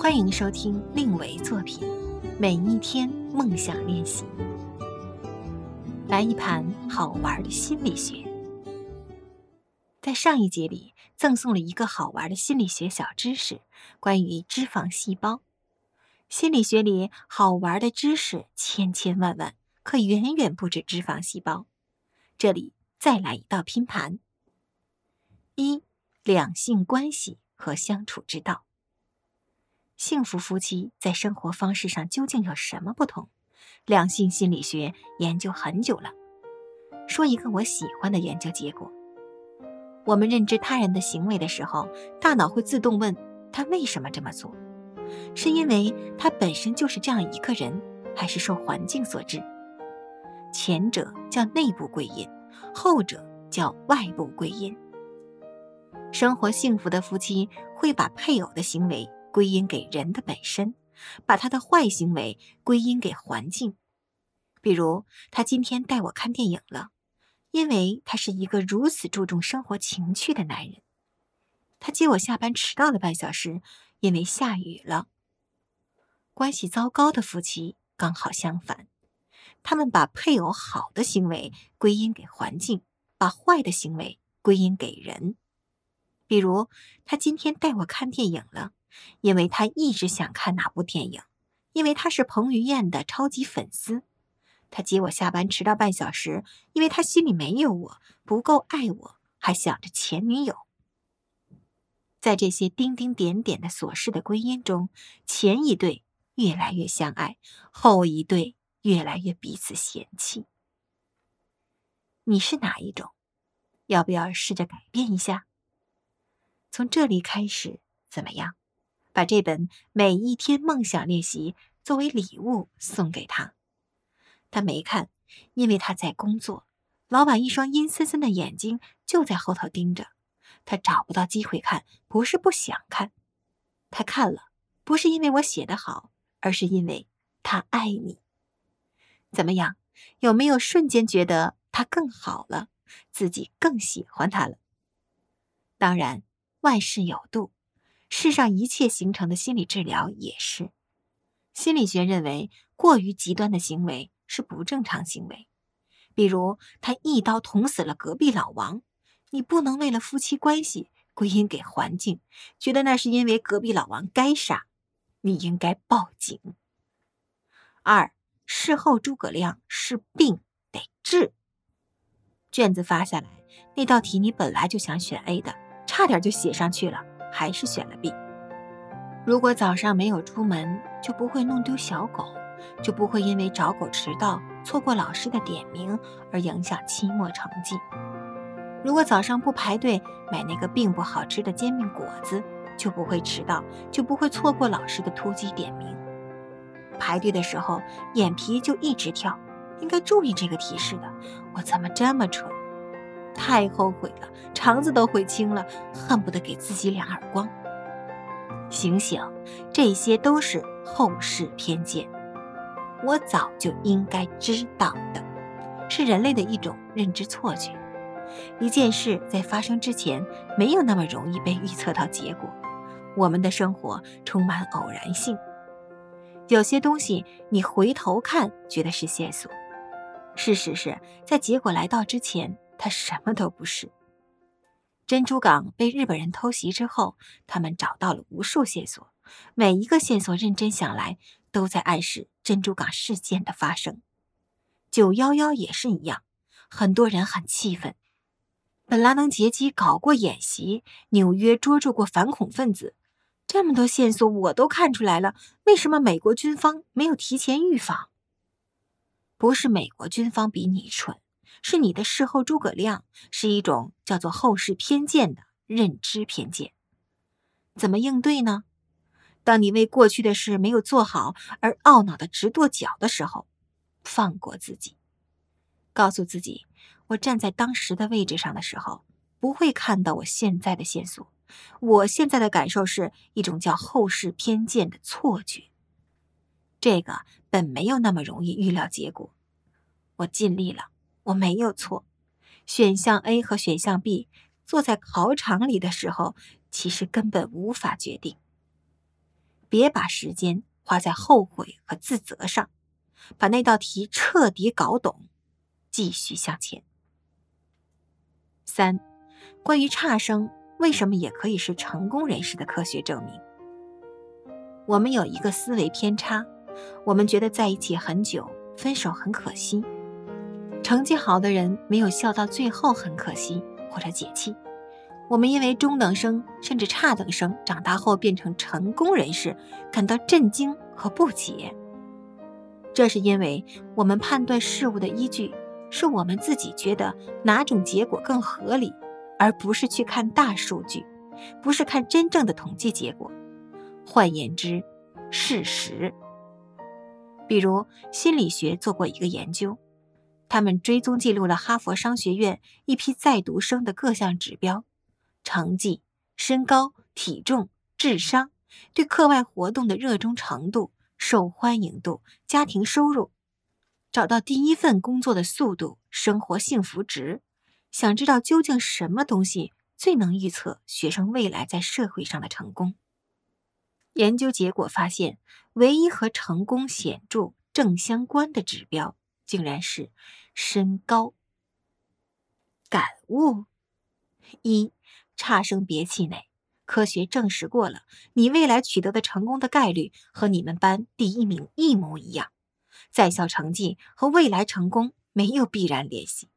欢迎收听令维作品《每一天梦想练习》，来一盘好玩的心理学。在上一节里赠送了一个好玩的心理学小知识，关于脂肪细胞。心理学里好玩的知识千千万万，可远远不止脂肪细胞。这里再来一道拼盘。一、两性关系和相处之道。幸福夫妻在生活方式上究竟有什么不同？两性心理学研究很久了。说一个我喜欢的研究结果。我们认知他人的行为的时候，大脑会自动问他为什么这么做？是因为他本身就是这样一个人，还是受环境所致？前者叫内部归因，后者叫外部归因。生活幸福的夫妻会把配偶的行为归因给人的本身，把他的坏行为归因给环境。比如，他今天带我看电影了，因为他是一个如此注重生活情趣的男人。他接我下班迟到了半小时，因为下雨了。关系糟糕的夫妻刚好相反，他们把配偶好的行为归因给环境，把坏的行为归因给人。比如，他今天带我看电影了，因为他一直想看哪部电影，因为他是彭于晏的超级粉丝。他接我下班迟到半小时，因为他心里没有我，不够爱我，还想着前女友。在这些丁丁点点的琐事的归因中，前一对越来越相爱，后一对越来越彼此嫌弃。你是哪一种？要不要试着改变一下？从这里开始，怎么样？把这本每一天梦想练习作为礼物送给他。他没看，因为他在工作。老板一双阴森森的眼睛就在后头盯着。他找不到机会看，不是不想看。他看了，不是因为我写得好，而是因为他爱你。怎么样？有没有瞬间觉得他更好了，自己更喜欢他了？当然，万事有度，世上一切形成的心理治疗也是。心理学认为，过于极端的行为是不正常行为。比如，他一刀捅死了隔壁老王，你不能为了夫妻关系归因给环境，觉得那是因为隔壁老王该杀，你应该报警。二、事后诸葛亮是病得治。卷子发下来，那道题你本来就想选 A 的，差点就写上去了，还是选了 B。如果早上没有出门，就不会弄丢小狗，就不会因为找狗迟到错过老师的点名而影响期末成绩。如果早上不排队买那个并不好吃的煎饼果子，就不会迟到，就不会错过老师的突击点名。排队的时候眼皮就一直跳，应该注意这个提示的，我怎么这么蠢？太后悔了，肠子都悔青了，恨不得给自己2耳光。醒醒，这些都是后视偏见。我早就应该知道的，是人类的一种认知错觉。一件事在发生之前，没有那么容易被预测到结果。我们的生活充满偶然性。有些东西你回头看觉得是线索，事实是在结果来到之前，它什么都不是。珍珠港被日本人偷袭之后，他们找到了无数线索，每一个线索认真想来，都在暗示珍珠港事件的发生。911也是一样，很多人很气愤。本拉登劫机搞过演习，纽约捉住过反恐分子，这么多线索我都看出来了，为什么美国军方没有提前预防？不是美国军方比你蠢，是你的事后诸葛亮，是一种叫做后视偏见的认知偏见。怎么应对呢？当你为过去的事没有做好而懊恼的直跺脚的时候，放过自己，告诉自己，我站在当时的位置上的时候，不会看到我现在的线索。我现在的感受是一种叫后视偏见的错觉。这个本没有那么容易预料结果。我尽力了，我没有错。选项 A 和选项 B 坐在考场里的时候，其实根本无法决定。 别把时间花在后悔和自责上，把那道题彻底搞懂，继续向前。3. 关于差生为什么也可以是成功人士的科学证明。我们有一个思维偏差，我们觉得在一起很久，分手很可惜。成绩好的人没有笑到最后很可惜或者解气。我们因为中等生甚至差等生长大后变成成功人士感到震惊和不解。这是因为我们判断事物的依据是我们自己觉得哪种结果更合理，而不是去看大数据，不是看真正的统计结果。换言之，事实。比如心理学做过一个研究，他们追踪记录了哈佛商学院一批在读生的各项指标，成绩、身高、体重、智商、对课外活动的热衷程度、受欢迎度、家庭收入、找到第一份工作的速度、生活幸福值，想知道究竟什么东西最能预测学生未来在社会上的成功。研究结果发现，唯一和成功显著正相关的指标竟然是身高。感悟： 1. 差生别气馁，科学证实过了，你未来取得的成功的概率和你们班第1名一模一样，在校成绩和未来成功没有必然联系。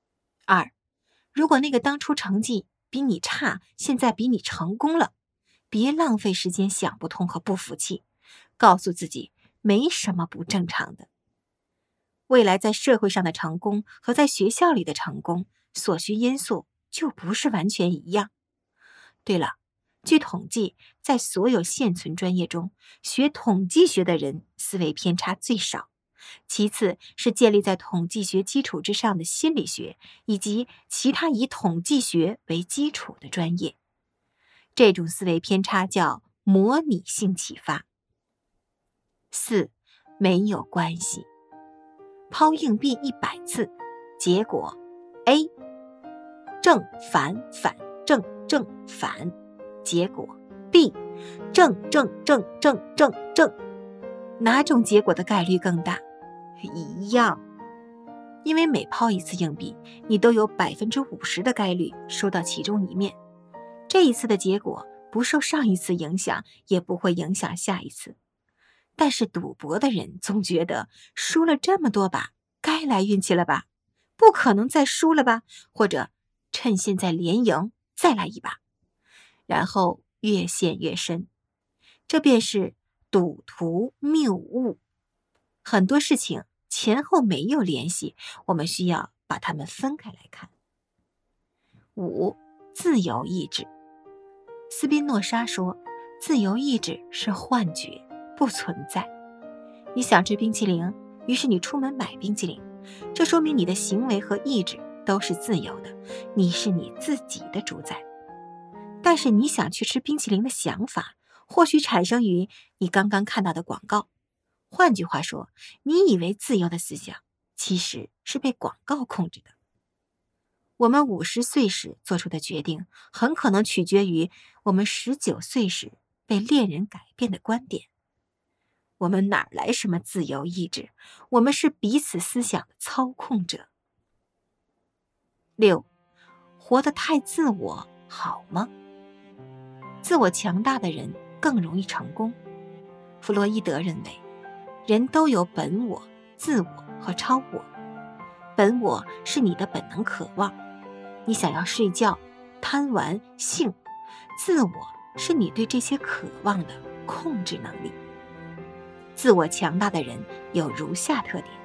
2. 如果那个当初成绩比你差，现在比你成功了，别浪费时间想不通和不服气，告诉自己没什么不正常的。未来在社会上的成功和在学校里的成功，所需因素就不是完全一样。对了，据统计，在所有现存专业中，学统计学的人思维偏差最少，其次是建立在统计学基础之上的心理学，以及其他以统计学为基础的专业。这种思维偏差叫模拟性启发。4. 没有关系。抛硬币100次，结果 A 正反反正正反，结果 B 正正正正正正，哪种结果的概率更大？一样，因为每抛一次硬币，你都有50%的概率收到其中一面。这一次的结果不受上一次影响，也不会影响下一次。但是赌博的人总觉得输了这么多把，该来运气了吧？不可能再输了吧？或者趁现在连赢，再来一把，然后越陷越深。这便是赌徒谬误。很多事情前后没有联系，我们需要把它们分开来看。5. 自由意志。斯宾诺莎说，自由意志是幻觉，不存在。你想吃冰淇淋，于是你出门买冰淇淋，这说明你的行为和意志都是自由的，你是你自己的主宰。但是你想去吃冰淇淋的想法，或许产生于你刚刚看到的广告。换句话说，你以为自由的思想，其实是被广告控制的。我们50岁时做出的决定，很可能取决于我们19岁时被恋人改变的观点。我们哪来什么自由意志？我们是彼此思想的操控者。6. 活得太自我好吗？自我强大的人更容易成功。弗洛伊德认为，人都有本我、自我和超我。本我是你的本能渴望，你想要睡觉、贪玩、性。自我是你对这些渴望的控制能力。自我强大的人有如下特点：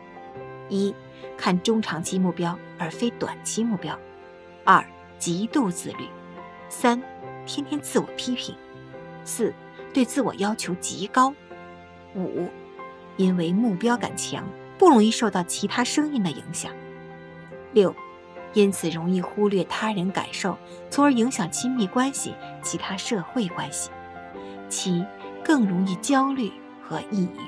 1. 看中长期目标而非短期目标； 2. 极度自律； 3. 天天自我批评； 4. 对自我要求极高； 5. 因为目标感强，不容易受到其他声音的影响； 6. 因此容易忽略他人感受，从而影响亲密关系、其他社会关系； 7. 更容易焦虑和抑郁。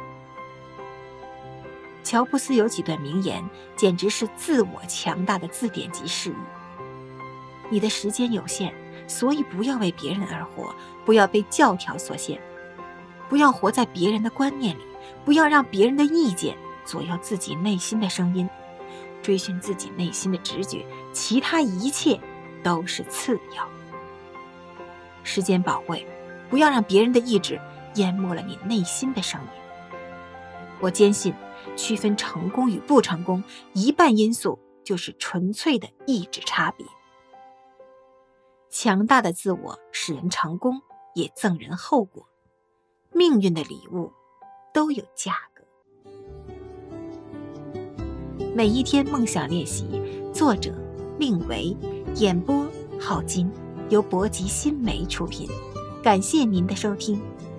乔布斯有几段名言，简直是自我强大的字典级释义。你的时间有限，所以不要为别人而活，不要被教条所限。 不要活在别人的观念里，不要让别人的意见左右自己内心的声音，追寻自己内心的直觉，其他一切都是次要。时间宝贵，不要让别人的意志淹没了你内心的声音。我坚信，区分成功与不成功，一半因素就是纯粹的意志差别。强大的自我使人成功，也赠人后果。命运的礼物都有价格。每一天梦想练习，作者令维，演播郝金，由博吉新媒出品。感谢您的收听。